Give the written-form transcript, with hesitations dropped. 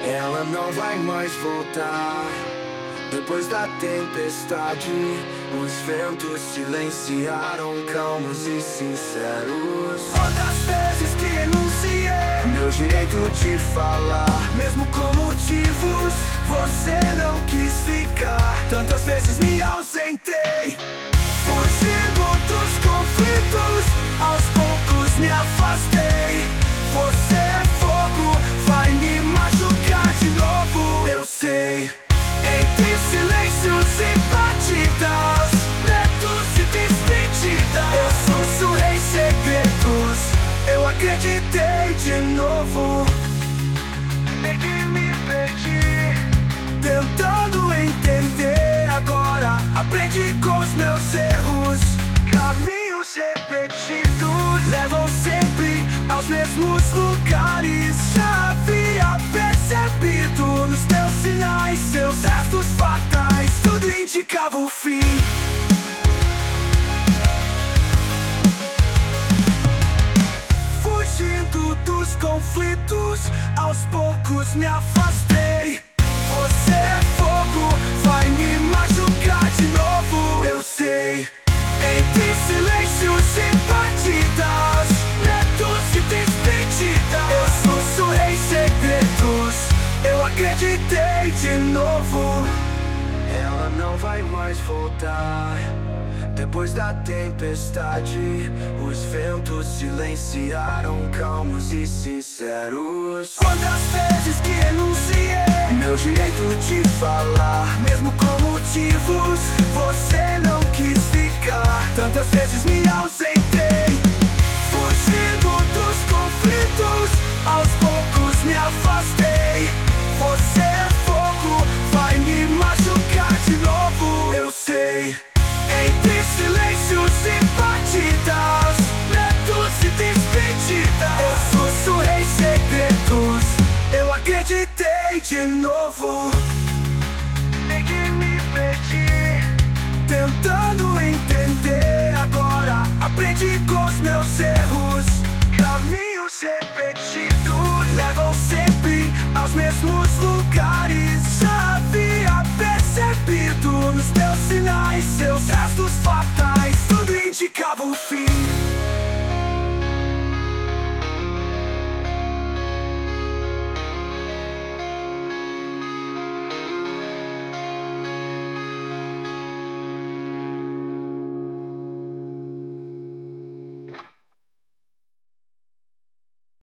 Ela não vai mais voltar. Depois da tempestade, os ventos silenciaram, calmos e sinceros. Quantas vezes que enunciei meu direito de falar, mesmo com motivos, você não quis ficar. Tantas vezes me ausentei, fugindo dos conflitos, aos poucos me afastei. Você é fogo, vai me machucar de novo, eu sei. Entre silêncios e batidas, medos e despedidas, eu sussurrei segredos, eu acreditei de novo. Me perdi, tentando entender agora. Aprendi com os meus erros. Caminhos repetidos levam sempre aos mesmos lugares. Já havia percebido nos teus sinais, seus gestos fatais, tudo indicava o fim. Fugindo dos conflitos, aos poucos me afastei. Você é fogo, vai me machucar de novo, eu sei. Entre silêncios e batidas, medos e despedidas, eu sussurrei segredos, eu acreditei de novo. Ela não vai mais voltar. Depois da tempestade, os ventos silenciaram, calmos e sinceros. Quantas vezes que enunciei meu direito de falar, mesmo com motivos, você não quis ficar. Tantas vezes me ausentei, fugindo dos conflitos, aos poucos me afastei. Você é fogo, vai me machucar de novo, eu sei. Entre silêncios e batidas, medos e despedidas, eu sussurrei segredos, eu acreditei de novo. Me perdi, tentando entender agora. Aprendi com os meus erros, caminhos repetidos.